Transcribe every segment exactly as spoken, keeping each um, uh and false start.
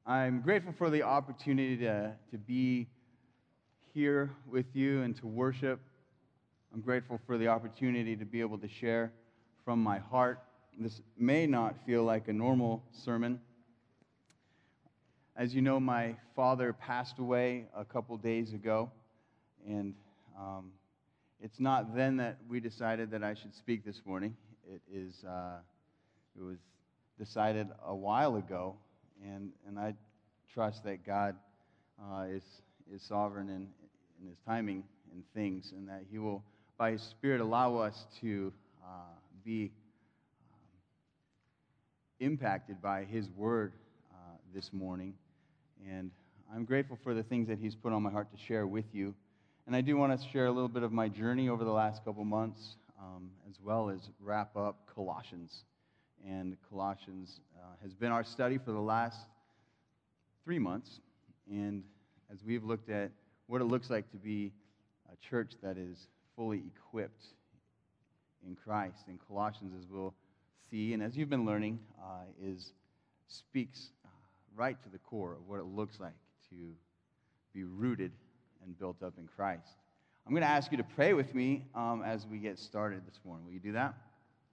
I'm grateful for the opportunity to, to be here with you and to worship. I'm grateful for the opportunity to be able to share from my heart. This may not feel like a normal sermon. As you know, my father passed away a couple days ago, and um, it's not then that we decided that I should speak this morning. It is. Uh, it was decided a while ago. And and I trust that God uh, is is sovereign in, in His timing in things, and that He will, by His Spirit, allow us to uh, be um, impacted by His Word uh, this morning. And I'm grateful for the things that He's put on my heart to share with you. And I do want to share a little bit of my journey over the last couple months, um, as well as wrap up Colossians. And Colossians uh, has been our study for the last three months. And as we've looked at what it looks like to be a church that is fully equipped in Christ, and Colossians, as we'll see, and as you've been learning, uh, is speaks uh, right to the core of what it looks like to be rooted and built up in Christ. I'm going to ask you to pray with me um, as we get started this morning. Will you do that?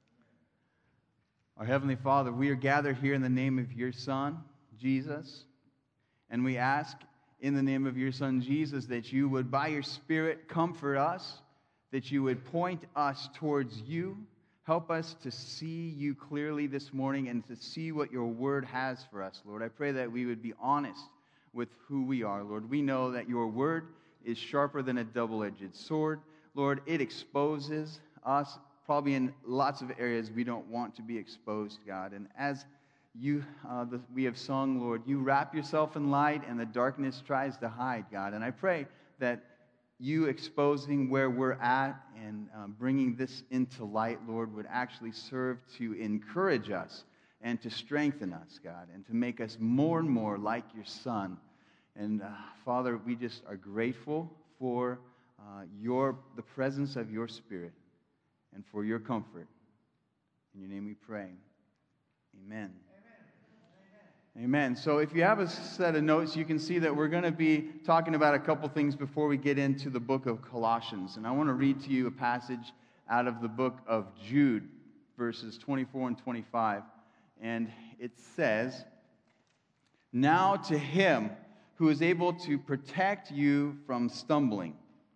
Our Heavenly Father, we are gathered here in the name of your Son, Jesus, and we ask in the name of your Son, Jesus, that you would, by your Spirit, comfort us, that you would point us towards you, help us to see you clearly this morning and to see what your word has for us, Lord. I pray that we would be honest with who we are, Lord. We know that your word is sharper than a double-edged sword. Lord, it exposes us probably in lots of areas we don't want to be exposed, God. And as you, uh, the, we have sung, Lord, you wrap yourself in light and the darkness tries to hide, God. And I pray that you exposing where we're at and um, bringing this into light, Lord, would actually serve to encourage us and to strengthen us, God, and to make us more and more like your Son. And uh, Father, we just are grateful for uh, your the presence of your Spirit and for your comfort. In your name we pray. Amen. Amen. Amen. So if you have a set of notes, you can see that we're going to be talking about a couple things before we get into the book of Colossians. And I want to read to you a passage out of the book of Jude, verses twenty-four and twenty-five. And it says, "Now to him who is able to protect you from stumbling,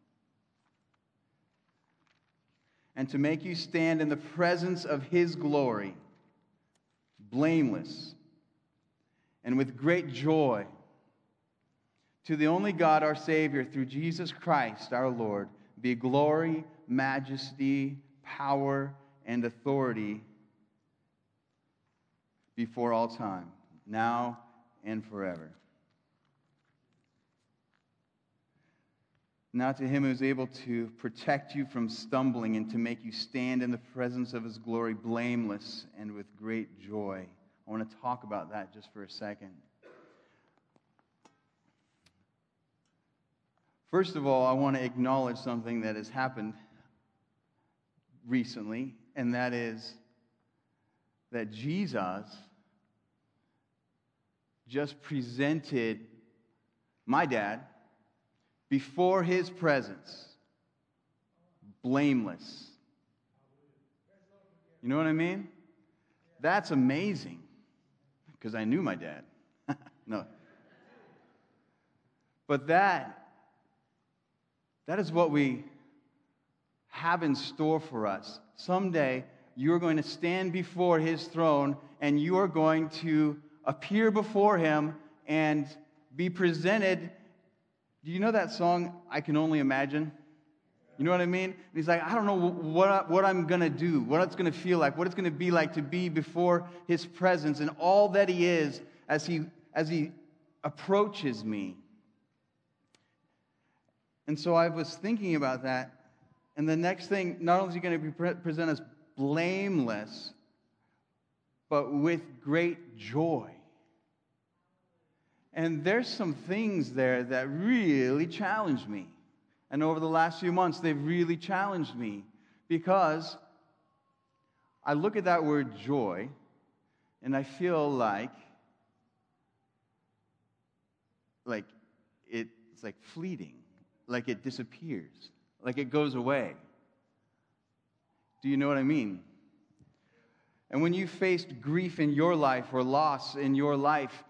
and to make you stand in the presence of his glory, blameless, and with great joy. To the only God, our Savior, through Jesus Christ, our Lord, be glory, majesty, power, and authority before all time, now and forever." Now to him who is able to protect you from stumbling and to make you stand in the presence of his glory blameless and with great joy. I want to talk about that just for a second. First of all, I want to acknowledge something that has happened recently, and that is that Jesus just presented my dad before his presence, blameless. You know what I mean? That's amazing, because I knew my dad. No. But that, that is what we have in store for us. Someday, you're going to stand before his throne, and you are going to appear before him and be presented. Do you know that song, I Can Only Imagine? You know what I mean? And he's like, I don't know what, I, what I'm going to do, what it's going to feel like, what it's going to be like to be before his presence and all that he is as he, as he approaches me. And so I was thinking about that. And the next thing, not only is he going to be pre- present us blameless, but with great joy. And there's some things there that really challenged me. And over the last few months, they've really challenged me. Because I look at that word joy, and I feel like like it, it's like fleeting, like it disappears, like it goes away. Do you know what I mean? And when you faced grief in your life or loss in your life,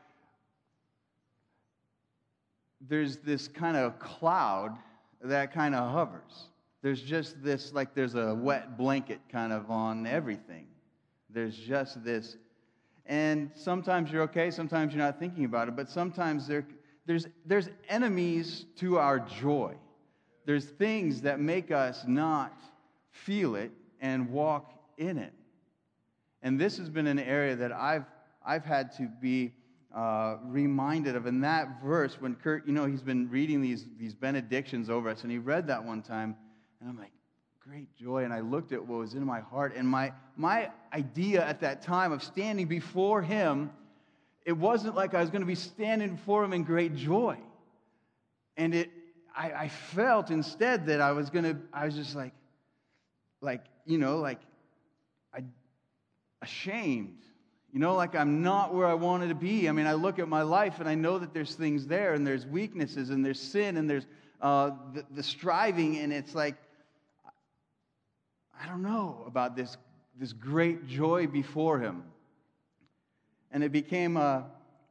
there's this kind of cloud that kind of hovers. There's just this, like there's a wet blanket kind of on everything. There's just this. And sometimes you're okay, sometimes you're not thinking about it, but sometimes there, there's, there's enemies to our joy. There's things that make us not feel it and walk in it. And this has been an area that I've, I've had to be uh, reminded of. In that verse, when Kurt, you know, he's been reading these, these benedictions over us, and he read that one time, and I'm like, great joy. And I looked at what was in my heart, and my, my idea at that time of standing before him, it wasn't like I was going to be standing before him in great joy. And it, I, I felt instead that I was going to, I was just like, like, you know, like, I, ashamed. You know, like I'm not where I wanted to be. I mean, I look at my life and I know that there's things there, and there's weaknesses, and there's sin, and there's uh, the, the striving, and it's like, I don't know about this, this great joy before him. And it became a,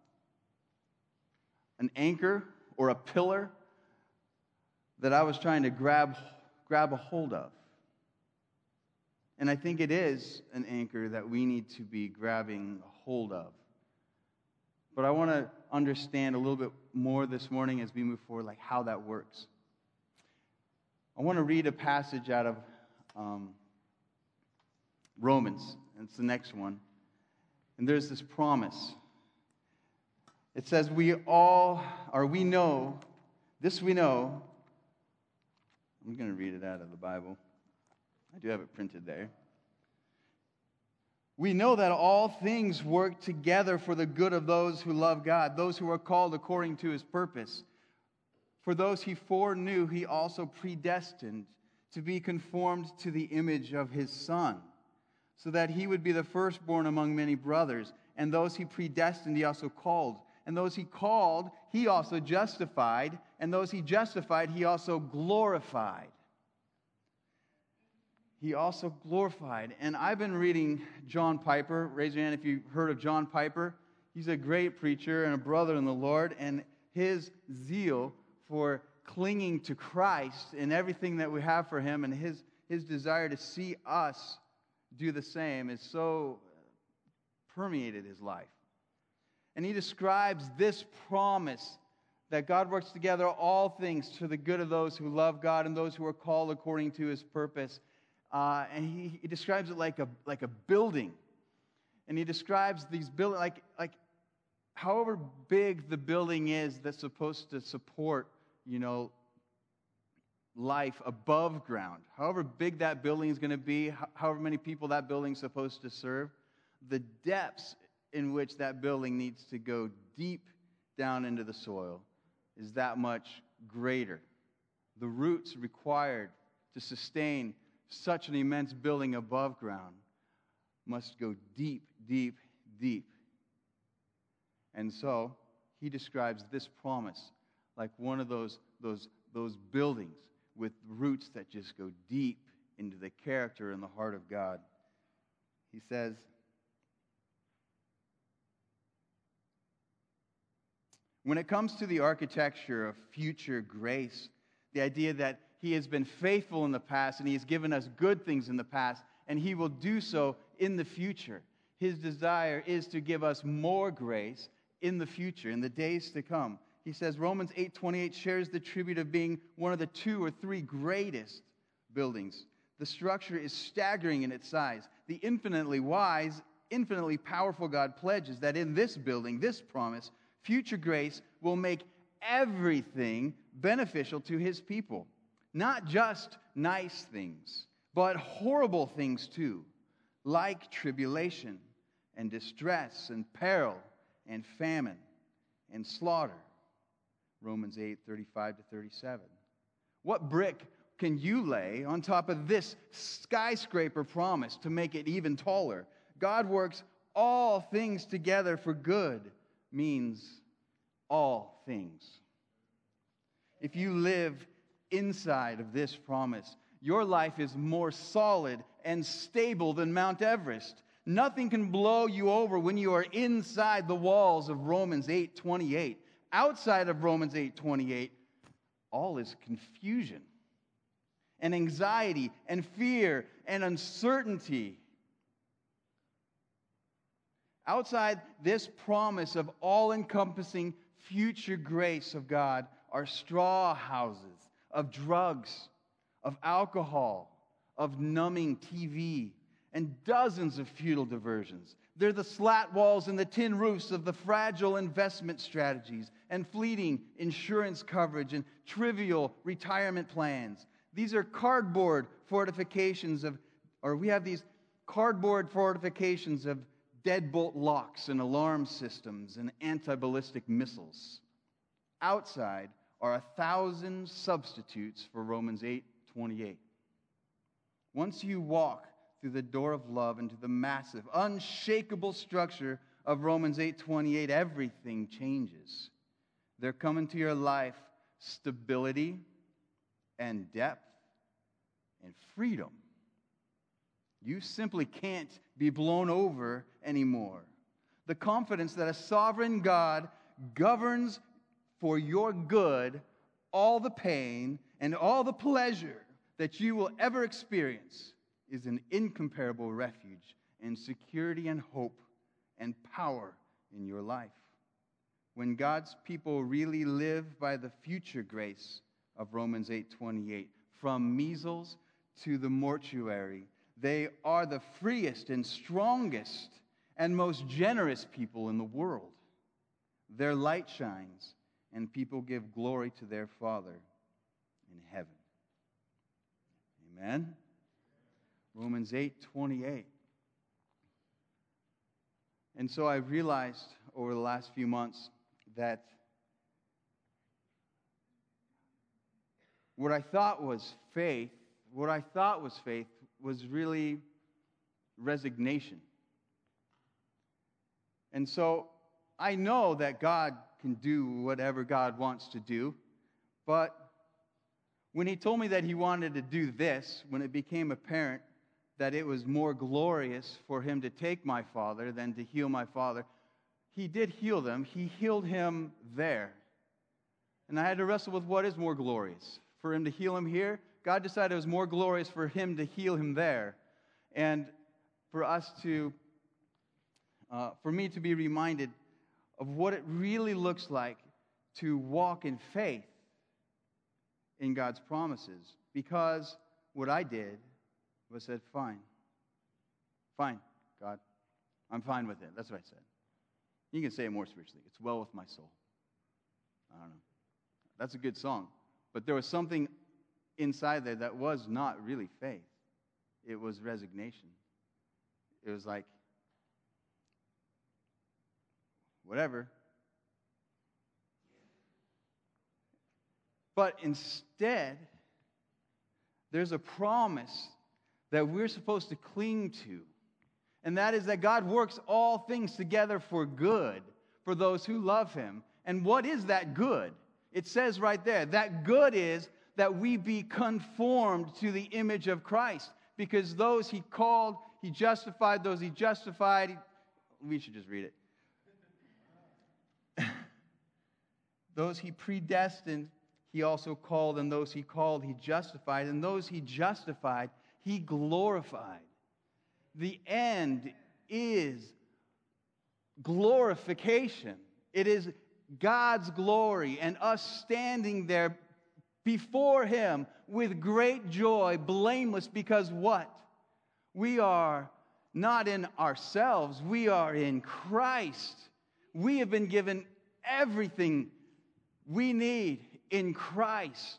an anchor or a pillar that I was trying to grab, grab a hold of. And I think it is an anchor that we need to be grabbing a hold of. But I want to understand a little bit more this morning as we move forward, like how that works. I want to read a passage out of um, Romans. It's the next one. And there's this promise. It says, we all, or we know, this we know. I'm going to read it out of the Bible. I do have it printed there. We know that all things work together for the good of those who love God, those who are called according to his purpose. For those he foreknew, he also predestined to be conformed to the image of his Son, so that he would be the firstborn among many brothers. And those he predestined, he also called. And those he called, he also justified. And those he justified, he also glorified. He also glorified. And I've been reading John Piper. Raise your hand if you've heard of John Piper. He's a great preacher and a brother in the Lord. And his zeal for clinging to Christ and everything that we have for him, and his, his desire to see us do the same, is so permeated his life. And he describes this promise that God works together all things to the good of those who love God and those who are called according to his purpose. Uh, and he, he describes it like a like a building. And he describes these buildings like like however big the building is that's supposed to support, you know, life above ground. However big that building is going to be, however many people that building is supposed to serve, the depths in which that building needs to go deep down into the soil is that much greater. The roots required to sustain such an immense building above ground must go deep, deep, deep. And so he describes this promise like one of those, those, those buildings with roots that just go deep into the character and the heart of God. He says, when it comes to the architecture of future grace, the idea that he has been faithful in the past and he has given us good things in the past and he will do so in the future. His desire is to give us more grace in the future, in the days to come. He says Romans eight twenty-eight shares the tribute of being one of the two or three greatest buildings. The structure is staggering in its size. The infinitely wise, infinitely powerful God pledges that in this building, this promise, future grace will make everything beneficial to his people. Not just nice things, but horrible things too, like tribulation and distress and peril and famine and slaughter. Romans eight thirty-five to thirty-seven. What brick can you lay on top of this skyscraper promise to make it even taller? God works all things together for good means all things. If you live inside of this promise, your life is more solid and stable than Mount Everest. Nothing can blow you over when you are inside the walls of Romans eight twenty-eight. Outside of Romans eight twenty-eight, all is confusion and anxiety and fear and uncertainty. Outside this promise of all-encompassing future grace of God are straw houses of drugs, of alcohol, of numbing T V, and dozens of futile diversions. They're the slat walls and the tin roofs of the fragile investment strategies and fleeting insurance coverage and trivial retirement plans. These are cardboard fortifications of, or we have these cardboard fortifications of deadbolt locks and alarm systems and anti-ballistic missiles. Outside are a thousand substitutes for Romans eight twenty-eight. Once you walk through the door of love into the massive, unshakable structure of Romans eight twenty-eight, everything changes. There come into your life stability and depth and freedom. You simply can't be blown over anymore. The confidence that a sovereign God governs for your good all the pain and all the pleasure that you will ever experience is an incomparable refuge and security and hope and power in your life. When God's people really live by the future grace of Romans eight twenty-eight, from measles to the mortuary, they are the freest and strongest and most generous people in the world. Their light shines, and people give glory to their Father in heaven. Amen? Romans eight twenty-eight. And so I realized over the last few months that what I thought was faith, what I thought was faith was really resignation. And so I know that God can do whatever God wants to do, but when He told me that He wanted to do this, when it became apparent that it was more glorious for Him to take my father than to heal my father, He did heal them. He healed him there. And I had to wrestle with what is more glorious. For Him to heal him here, God decided it was more glorious for Him to heal him there. And for us to, uh, for me to be reminded of what it really looks like to walk in faith in God's promises. Because what I did was said, fine. Fine, God. I'm fine with it. That's what I said. You can say it more spiritually. It's well with my soul. I don't know. That's a good song. But there was something inside there that was not really faith. It was resignation. It was like, whatever. But instead, there's a promise that we're supposed to cling to. And that is that God works all things together for good for those who love Him. And what is that good? It says right there, that good is that we be conformed to the image of Christ. Because those He called, He justified. Those He justified, he, we should just read it. Those He predestined, He also called. And those He called, He justified. And those He justified, He glorified. The end is glorification. It is God's glory and us standing there before Him with great joy, blameless, because what? We are not in ourselves, we are in Christ. We have been given everything we need in Christ.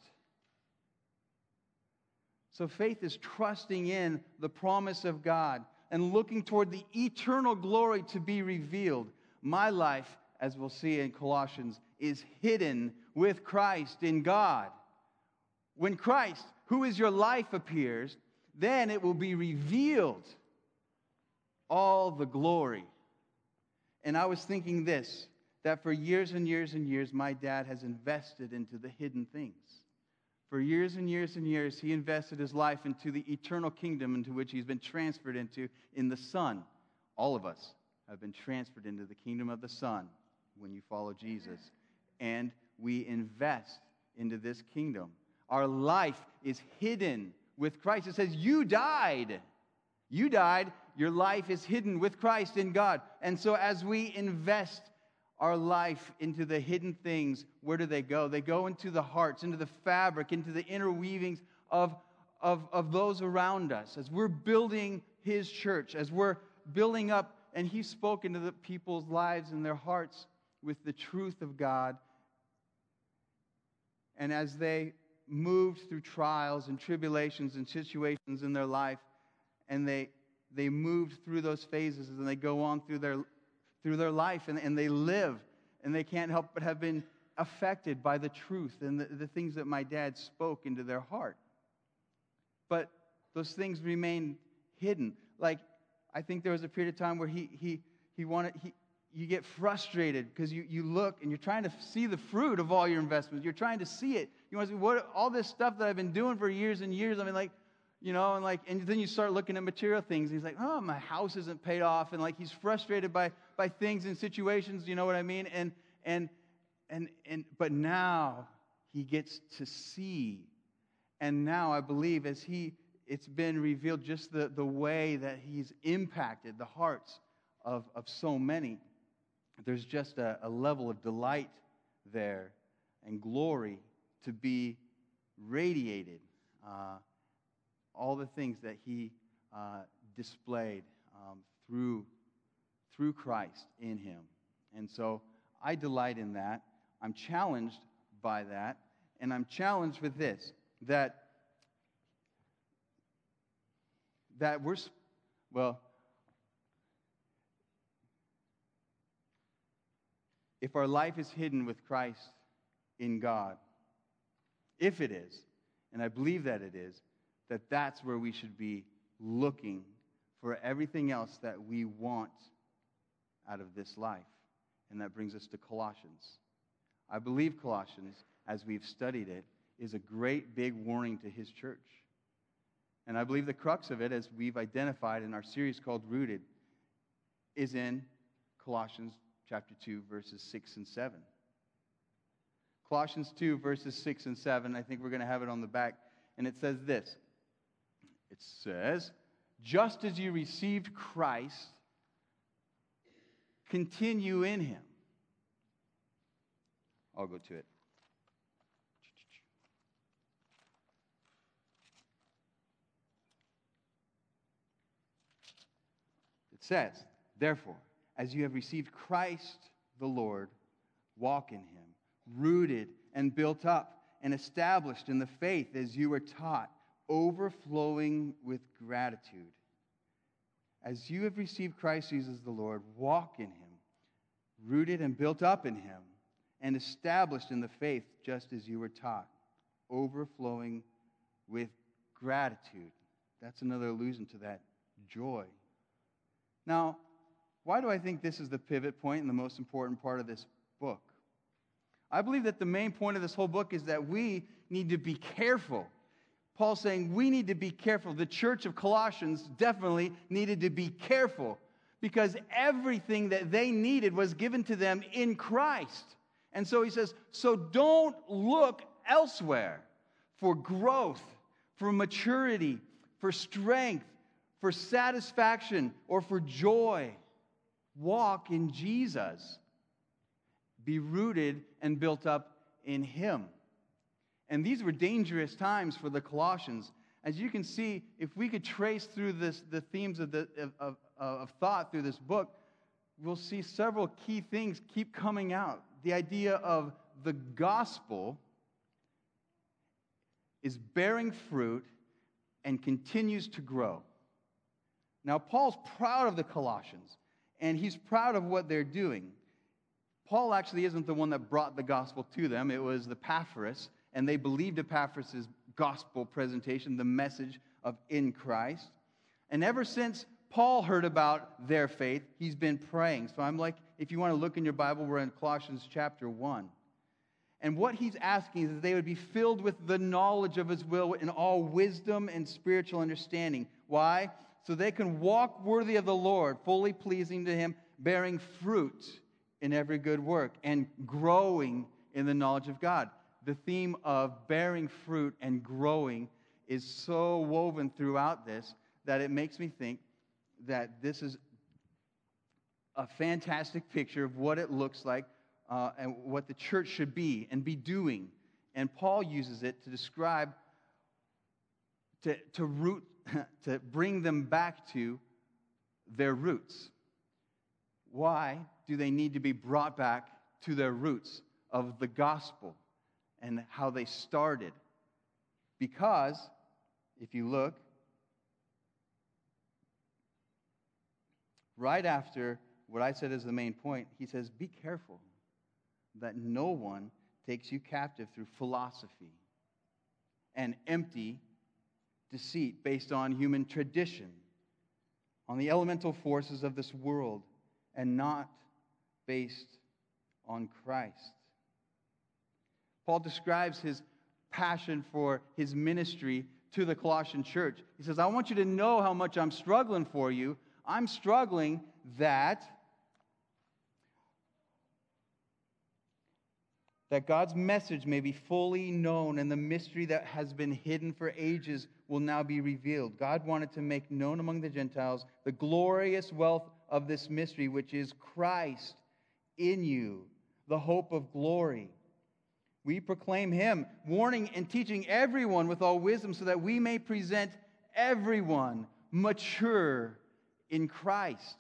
So faith is trusting in the promise of God and looking toward the eternal glory to be revealed. My life, as we'll see in Colossians, is hidden with Christ in God. When Christ, who is your life, appears, then it will be revealed, all the glory. And I was thinking this, that for years and years and years, my dad has invested into the hidden things. For years and years and years, he invested his life into the eternal kingdom into which he's been transferred into in the Son. All of us have been transferred into the kingdom of the Son when you follow Jesus. And we invest into this kingdom. Our life is hidden with Christ. It says, you died. You died. Your life is hidden with Christ in God. And so as we invest our life into the hidden things, where do they go? They go into the hearts, into the fabric, into the inner weavings of, of, of those around us. As we're building His church, as we're building up, and He's spoken to the people's lives and their hearts with the truth of God. And as they moved through trials and tribulations and situations in their life, and they they moved through those phases, and they go on through their through their life, and, and they live, and they can't help but have been affected by the truth and the, the things that my dad spoke into their heart. But those things remain hidden. Like, I think there was a period of time where he he he wanted he you get frustrated because you, you look and you're trying to see the fruit of all your investments. You're trying to see it. You want to see what all this stuff that I've been doing for years and years. I mean, like, you know, and like, and then you start looking at material things. And he's like, oh, my house isn't paid off, and like he's frustrated by by things and situations. You know what I mean? And and and and but now he gets to see, and now I believe as he it's been revealed just the the way that he's impacted the hearts of of so many. There's just a, a level of delight there and glory to be radiated. Uh, all the things that he uh, displayed um, through, through Christ in him. And so I delight in that. I'm challenged by that. And I'm challenged with this, that, that we're, well, if our life is hidden with Christ in God, if it is, and I believe that it is, that that's where we should be looking for everything else that we want out of this life. And that brings us to Colossians. I believe Colossians, as we've studied it, is a great big warning to his church. And I believe the crux of it, as we've identified in our series called Rooted, is in Colossians chapter two, verses six and seven. Colossians two, verses six and seven, I think we're going to have it on the back. And it says this. It says, just as you received Christ, continue in him. I'll go to it. It says, therefore, as you have received Christ the Lord, walk in him, rooted and built up and established in the faith as you were taught, overflowing with gratitude. As you have received Christ Jesus the Lord, walk in him, rooted and built up in him, and established in the faith just as you were taught, overflowing with gratitude. That's another allusion to that joy. Now, why do I think this is the pivot point and the most important part of this book? I believe that the main point of this whole book is that we need to be careful. Paul's saying we need to be careful. The church of Colossians definitely needed to be careful because everything that they needed was given to them in Christ. And so he says, so don't look elsewhere for growth, for maturity, for strength, for satisfaction, or for joy. Walk in Jesus. Be rooted and built up in him. And these were dangerous times for the Colossians. As you can see, if we could trace through this, the themes of, the, of, of, of thought through this book, we'll see several key things keep coming out. The idea of the gospel is bearing fruit and continues to grow. Now, Paul's proud of the Colossians, and he's proud of what they're doing. Paul actually isn't the one that brought the gospel to them. It was Epaphras, and they believed Epaphras' gospel presentation, the message of in Christ. And ever since Paul heard about their faith, he's been praying. So I'm like if you want to look in your Bible, we're in Colossians chapter one. And what he's asking is that they would be filled with the knowledge of his will in all wisdom and spiritual understanding. Why? So they can walk worthy of the Lord, fully pleasing to him, bearing fruit in every good work and growing in the knowledge of God. The theme of bearing fruit and growing is so woven throughout this that it makes me think that this is a fantastic picture of what it looks like uh, and what the church should be and be doing. And Paul uses it to describe, to, to root, to bring them back to their roots. Why do they need to be brought back to their roots of the gospel and how they started? Because, if you look, right after what I said is the main point, he says, be careful that no one takes you captive through philosophy and empty deceit based on human tradition, on the elemental forces of this world, and not based on Christ. Paul describes his passion for his ministry to the Colossian church. He says, I want you to know how much I'm struggling for you. I'm struggling that, that God's message may be fully known and the mystery that has been hidden for ages will now be revealed. God wanted to make known among the Gentiles the glorious wealth of this mystery, which is Christ in you, the hope of glory. We proclaim him, warning and teaching everyone with all wisdom so that we may present everyone mature in Christ.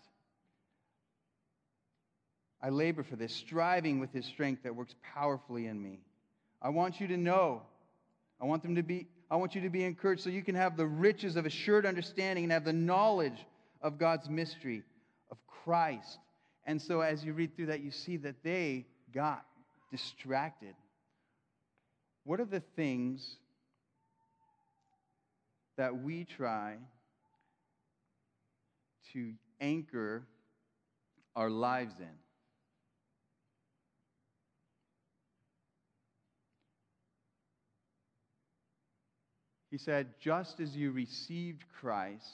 I labor for this, striving with his strength that works powerfully in me. I want you to know, I want them to be, I want you to be encouraged so you can have the riches of assured understanding and have the knowledge of God's mystery, of Christ. And so as you read through that, you see that they got distracted. What are the things that we try to anchor our lives in? He said, just as you received Christ,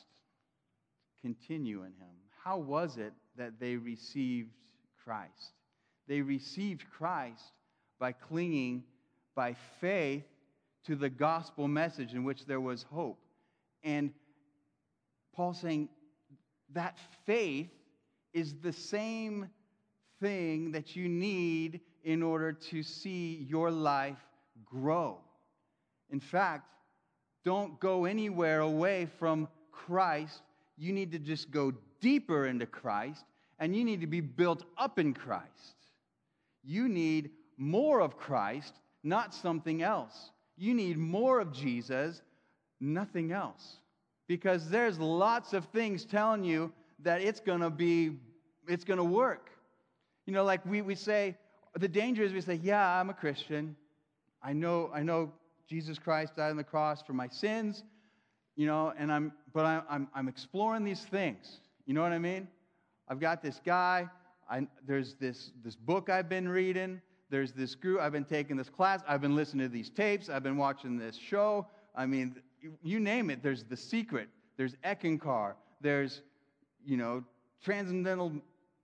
continue in him. How was it that they received Christ? They received Christ by clinging by faith to the gospel message in which there was hope. And Paul's saying that faith is the same thing that you need in order to see your life grow. In fact, don't go anywhere away from Christ. You need to just go deeper into Christ, and you need to be built up in Christ. You need more of Christ, not something else. You need more of Jesus, nothing else. Because there's lots of things telling you that it's going to be, it's going to work. You know, like we, we say, the danger is we say, yeah, I'm a Christian. I know, I know Jesus Christ died on the cross for my sins, you know, and I'm, but I, I'm, I'm exploring these things. You know what I mean? I've got this guy. I, there's this, this book I've been reading. There's this group. I've been taking this class. I've been listening to these tapes. I've been watching this show. I mean, you, you name it. There's The Secret. There's Eckankar. There's, you know, transcendental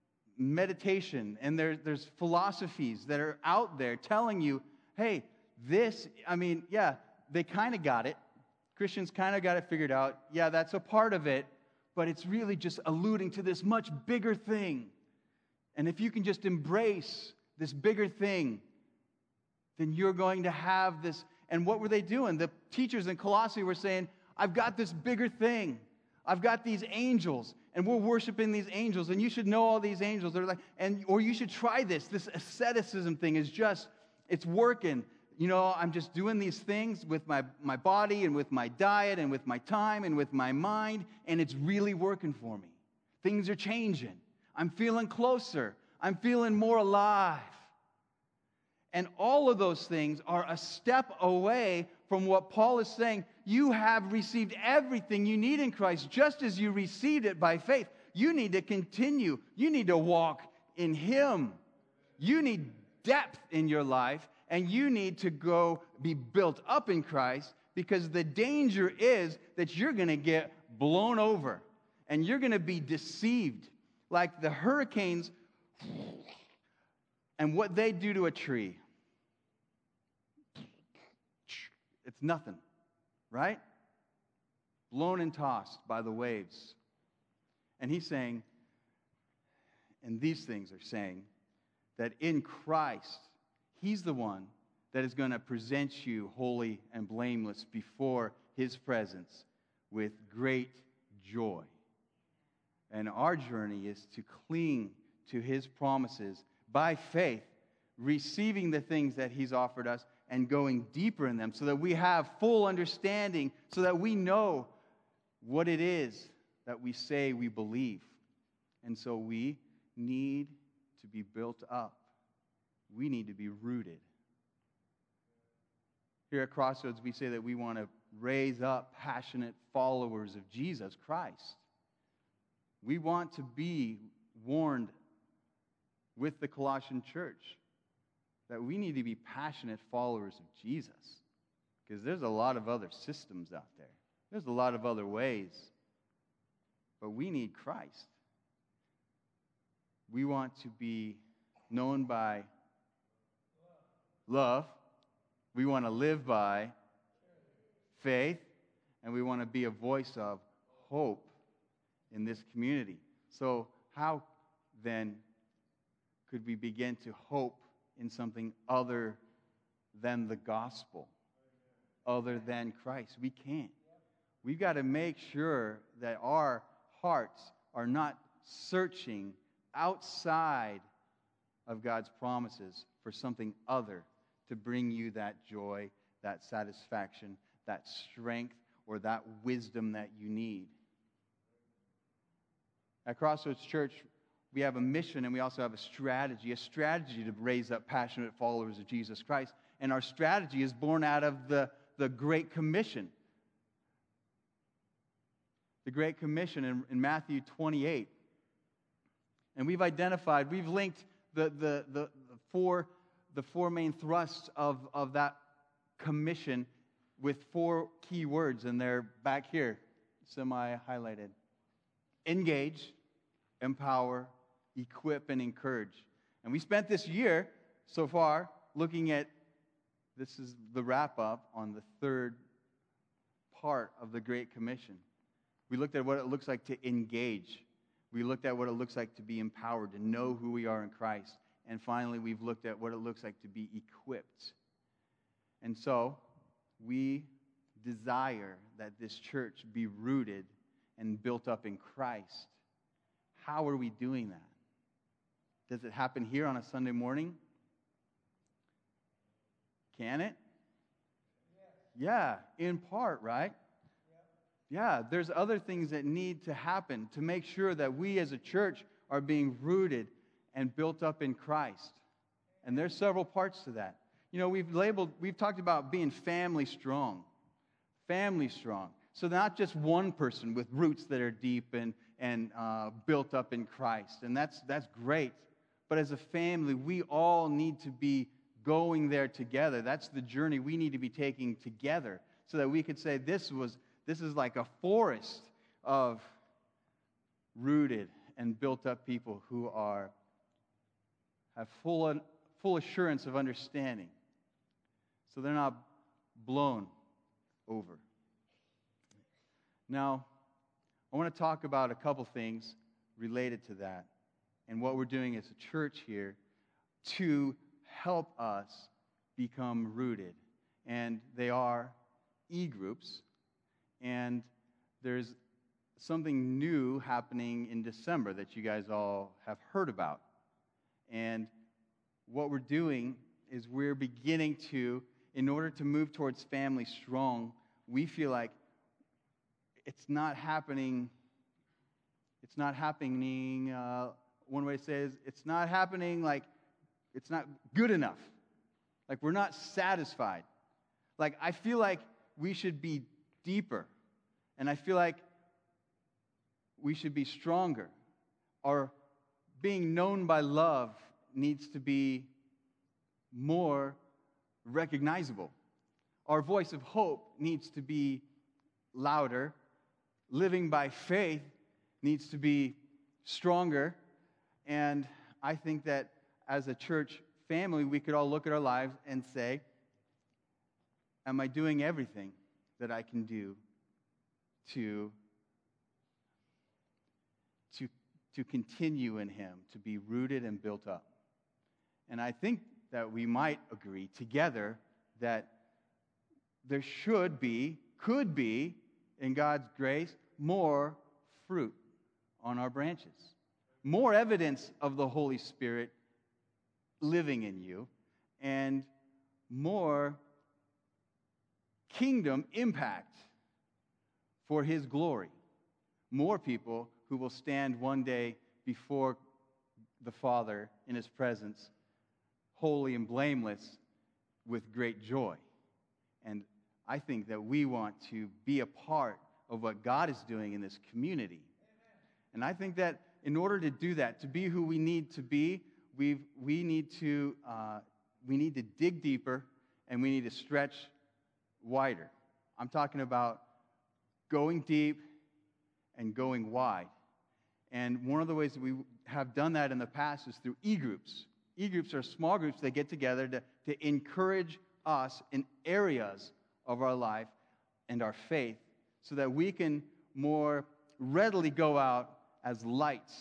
meditation. And there, there's philosophies that are out there telling you, hey, this, I mean, yeah, they kind of got it. Christians kind of got it figured out. Yeah, that's a part of it, but it's really just alluding to this much bigger thing. And if you can just embrace this bigger thing, then you're going to have this. And what were they doing? The teachers in Colossae were saying, I've got this bigger thing. I've got these angels, and we're worshiping these angels, and you should know all these angels. They're like, and or you should try this. This asceticism thing is just, it's working. You know, I'm just doing these things with my, my body and with my diet and with my time and with my mind, and it's really working for me. Things are changing. I'm feeling closer. I'm feeling more alive. And all of those things are a step away from what Paul is saying. You have received everything you need in Christ, just as you received it by faith. You need to continue. You need to walk in Him. You need depth in your life, and you need to go be built up in Christ, because the danger is that you're going to get blown over, and you're going to be deceived like the hurricanes and what they do to a tree. It's nothing, right? Blown and tossed by the waves. And he's saying, and these things are saying, that in Christ, He's the one that is going to present you holy and blameless before His presence with great joy. And our journey is to cling to His promises by faith, receiving the things that He's offered us and going deeper in them so that we have full understanding, so that we know what it is that we say we believe. And so we need to be built up. We need to be rooted. Here at Crossroads, we say that we want to raise up passionate followers of Jesus Christ. We want to be warned with the Colossian church that we need to be passionate followers of Jesus, because there's a lot of other systems out there. There's a lot of other ways, but we need Christ. We want to be known by love. We want to live by faith, and we want to be a voice of hope in this community. So how then could we begin to hope in something other than the gospel, other than Christ? We can't. We've got to make sure that our hearts are not searching outside of God's promises for something other to bring you that joy, that satisfaction, that strength, or that wisdom that you need. At Crossroads Church, we have a mission and we also have a strategy, a strategy to raise up passionate followers of Jesus Christ. And our strategy is born out of the, the Great Commission. The Great Commission in, in Matthew twenty-eight. And we've identified, we've linked the, the, the, the four the four main thrusts of, of that commission with four key words, and they're back here, semi-highlighted. Engage, empower, equip, and encourage. And we spent this year so far looking at, this is the wrap-up on the third part of the Great Commission. We looked at what it looks like to engage. We looked at what it looks like to be empowered, to know who we are in Christ. And finally, we've looked at what it looks like to be equipped. And so, we desire that this church be rooted and built up in Christ. How are we doing that? Does it happen here on a Sunday morning? Can it? Yeah, in part, right? Yeah, there's other things that need to happen to make sure that we as a church are being rooted and built up in Christ. And there's several parts to that. You know, we've labeled, we've talked about being family strong. Family strong. So not just one person with roots that are deep and, and uh, built up in Christ. And that's, that's great. But as a family, we all need to be going there together. That's the journey we need to be taking together, so that we could say this was this is like a forest of rooted and built up people who are have full, full assurance of understanding. So they're not blown over. Now, I want to talk about a couple things related to that and what we're doing as a church here to help us become rooted. And they are e-groups. And there's something new happening in December that you guys all have heard about. And what we're doing is we're beginning to, in order to move towards family strong, we feel like it's not happening, it's not happening, uh, one way to say it is, it's not happening like, it's not good enough. Like, we're not satisfied. Like, I feel like we should be deeper. And I feel like we should be stronger. Our being known by love needs to be more recognizable. Our voice of hope needs to be louder. Living by faith needs to be stronger. And I think that as a church family, we could all look at our lives and say, am I doing everything that I can do to, to, to continue in Him, to be rooted and built up? And I think that we might agree together that there should be, could be, in God's grace, more fruit on our branches. More evidence of the Holy Spirit living in you, and more kingdom impact for His glory. More people who will stand one day before the Father in His presence, holy and blameless, with great joy. And I think that we want to be a part of what God is doing in this community. And I think that in order to do that, to be who we need to be, we we need to uh, we need to dig deeper, and we need to stretch wider. I'm talking about going deep and going wide. And one of the ways that we have done that in the past is through e-groups. E-groups are small groups that get together to, to encourage us in areas of our life and our faith so that we can more readily go out as lights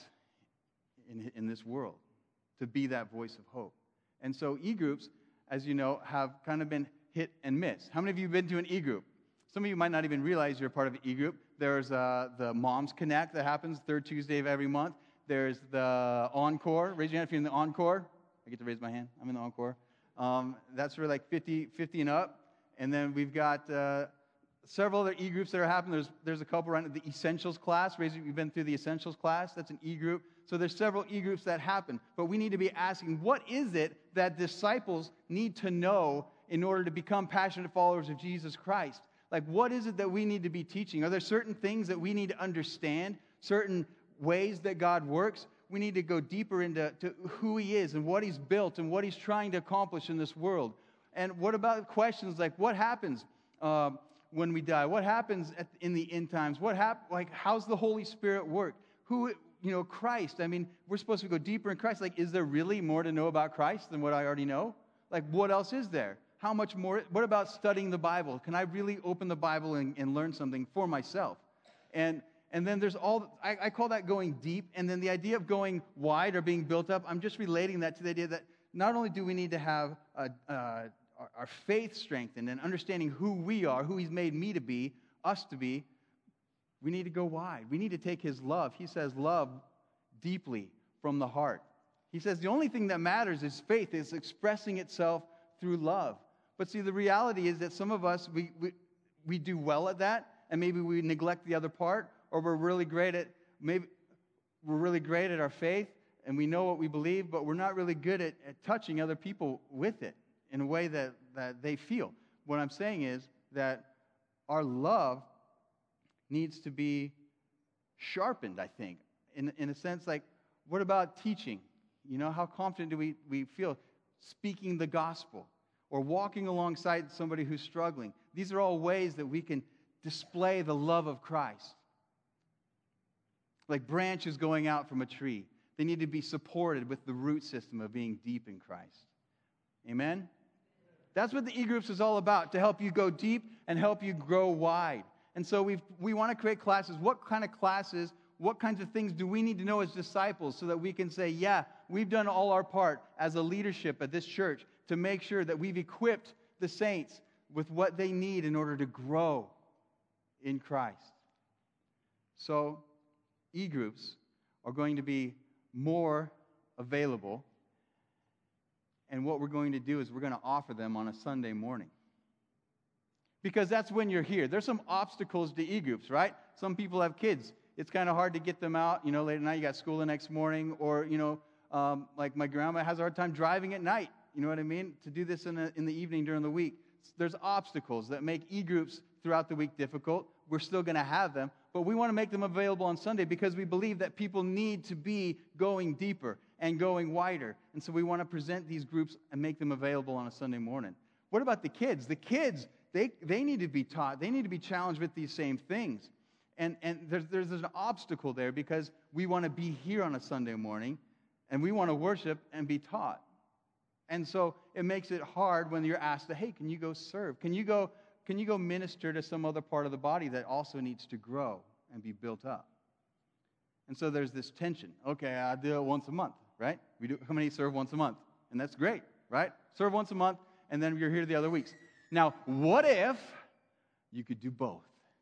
in, in this world, to be that voice of hope. And so e-groups, as you know, have kind of been hit and miss. How many of you have been to an e-group? Some of you might not even realize you're part of an e-group. There's uh, the Moms Connect that happens third Tuesday of every month. There's the Encore. Raise your hand if you're in the Encore. I get to raise my hand. I'm in the Encore. Um, that's for like fifty, fifty and up. And then we've got uh, several other e-groups that are happening. There's, there's a couple right now. The Essentials class. Raise, you've been through the Essentials class. That's an e-group. So there's several e-groups that happen. But we need to be asking, what is it that disciples need to know in order to become passionate followers of Jesus Christ? Like, what is it that we need to be teaching? Are there certain things that we need to understand? Certain ways that God works? We need to go deeper into to who He is and what He's built and what He's trying to accomplish in this world. And what about questions like, what happens uh, when we die? What happens at, in the end times? What hap- Like, how's the Holy Spirit work? Who, you know, Christ. I mean, we're supposed to go deeper in Christ. Like, is there really more to know about Christ than what I already know? Like, what else is there? How much more? What about studying the Bible? Can I really open the Bible and, and learn something for myself? And and then there's all, I, I call that going deep. And then the idea of going wide or being built up, I'm just relating that to the idea that not only do we need to have a, uh, our, our faith strengthened and understanding who we are, who He's made me to be, us to be, we need to go wide. We need to take His love. He says love deeply from the heart. He says the only thing that matters is faith, is expressing itself through love. But see, the reality is that some of us, we, we we do well at that, and maybe we neglect the other part, or we're really great at, maybe we're really great at our faith, and we know what we believe, but we're not really good at, at touching other people with it in a way that, that they feel. What I'm saying is that our love needs to be sharpened, I think, in, in a sense like, what about teaching? You know, how confident do we, we feel speaking the gospel? Or walking alongside somebody who's struggling. These are all ways that we can display the love of Christ. Like branches going out from a tree. They need to be supported with the root system of being deep in Christ. Amen? That's what the e-groups is all about, to help you go deep and help you grow wide. And so we we want to create classes. What kind of classes, what kinds of things do we need to know as disciples so that we can say, yeah, we've done all our part as a leadership at this church to make sure that we've equipped the saints with what they need in order to grow in Christ. So, e-groups are going to be more available, and what we're going to do is we're going to offer them on a Sunday morning. Because that's when you're here. There's some obstacles to e-groups, right? Some people have kids. It's kind of hard to get them out, you know, late at night, you got school the next morning, or, you know, um, like my grandma has a hard time driving at night. You know what I mean? To do this in, a, in the evening during the week. There's obstacles that make e-groups throughout the week difficult. We're still going to have them, but we want to make them available on Sunday because we believe that people need to be going deeper and going wider. And so we want to present these groups and make them available on a Sunday morning. What about the kids? The kids, they, they need to be taught. They need to be challenged with these same things. And, and there's, there's an obstacle there because we want to be here on a Sunday morning, and we want to worship and be taught. And so it makes it hard when you're asked, to, hey, can you go serve? Can you go, can you go minister to some other part of the body that also needs to grow and be built up? And so there's this tension. Okay, I do it once a month, right? We do. How many serve once a month? And that's great, right? Serve once a month, and then you're here the other weeks. Now, what if you could do both?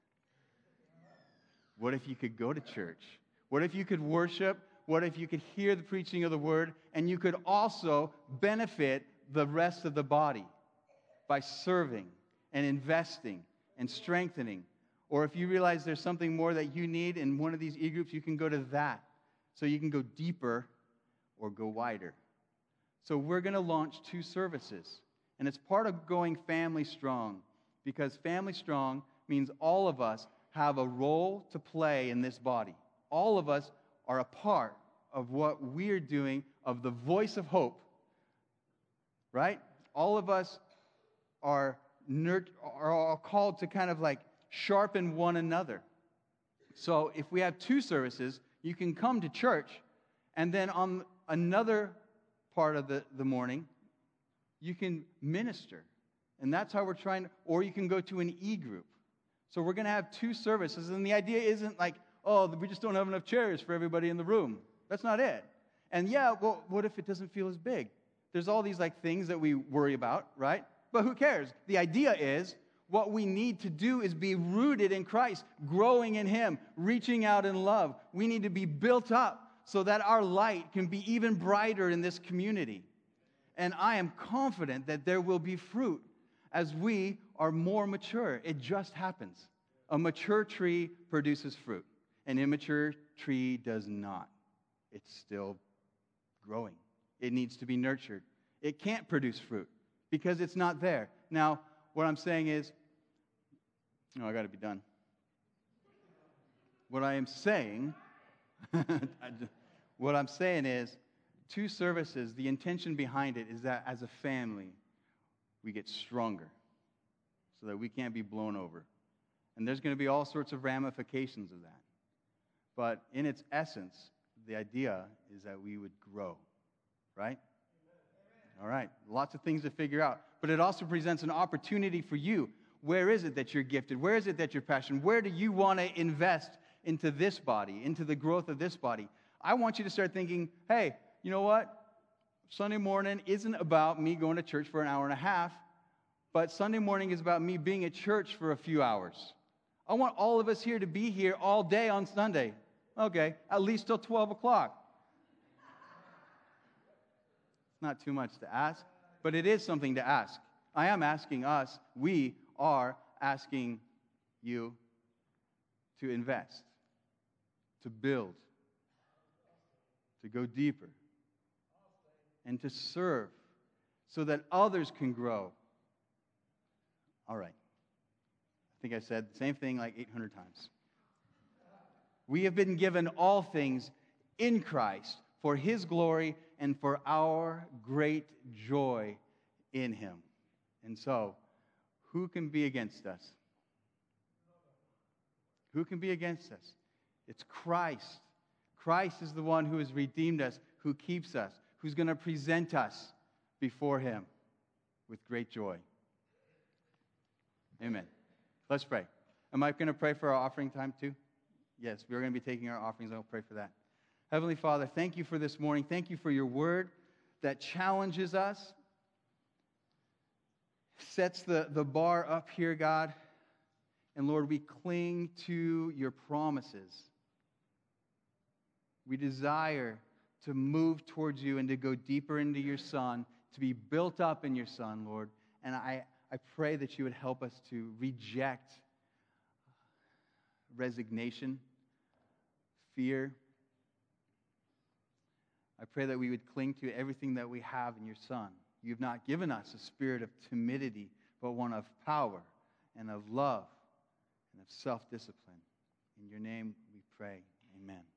What if you could go to church? What if you could worship? What if you could hear the preaching of the word, and you could also benefit the rest of the body by serving and investing and strengthening? Or if you realize there's something more that you need in one of these e-groups, you can go to that. So you can go deeper or go wider. So we're going to launch two services. And it's part of going Family Strong, because Family Strong means all of us have a role to play in this body. All of us are a part of what we're doing, of the voice of hope, right? All of us are, nurt- are all called to kind of like sharpen one another. So if we have two services, you can come to church, and then on another part of the, the morning, you can minister. And that's how we're trying to, or you can go to an e-group. So we're going to have two services, and the idea isn't like, oh, we just don't have enough chairs for everybody in the room. That's not it. And yeah, well, what if it doesn't feel as big? There's all these like things that we worry about, right? But who cares? The idea is, what we need to do is be rooted in Christ, growing in Him, reaching out in love. We need to be built up so that our light can be even brighter in this community. And I am confident that there will be fruit as we are more mature. It just happens. A mature tree produces fruit. An immature tree does not. It's still growing. It needs to be nurtured. It can't produce fruit because it's not there. Now, what I'm saying is, no, I got to be done. What I am saying, what I'm saying is, two services, the intention behind it is that as a family, we get stronger so that we can't be blown over. And there's going to be all sorts of ramifications of that. But in its essence, the idea is that we would grow, right? All right, lots of things to figure out. But it also presents an opportunity for you. Where is it that you're gifted? Where is it that you're passionate? Where do you want to invest into this body, into the growth of this body? I want you to start thinking, hey, you know what? Sunday morning isn't about me going to church for an hour and a half, but Sunday morning is about me being at church for a few hours. I want all of us here to be here all day on Sunday. Okay, at least till twelve o'clock. It's not too much to ask, but it is something to ask. I am asking us, we are asking you to invest, to build, to go deeper, and to serve so that others can grow. All right. I think I said the same thing like eight hundred times. We have been given all things in Christ for His glory and for our great joy in Him. And so, who can be against us? Who can be against us? It's Christ. Christ is the one who has redeemed us, who keeps us, who's going to present us before Him with great joy. Amen. Let's pray. Am I going to pray for our offering time too? Yes, we're going to be taking our offerings. I'll pray for that. Heavenly Father, thank you for this morning. Thank you for your word that challenges us, sets the, the bar up here, God. And Lord, we cling to your promises. We desire to move towards you and to go deeper into your Son, to be built up in your Son, Lord. And I, I pray that you would help us to reject resignation, fear. I pray that we would cling to everything that we have in your Son. You've not given us a spirit of timidity, but one of power and of love and of self-discipline. In your name we pray. Amen.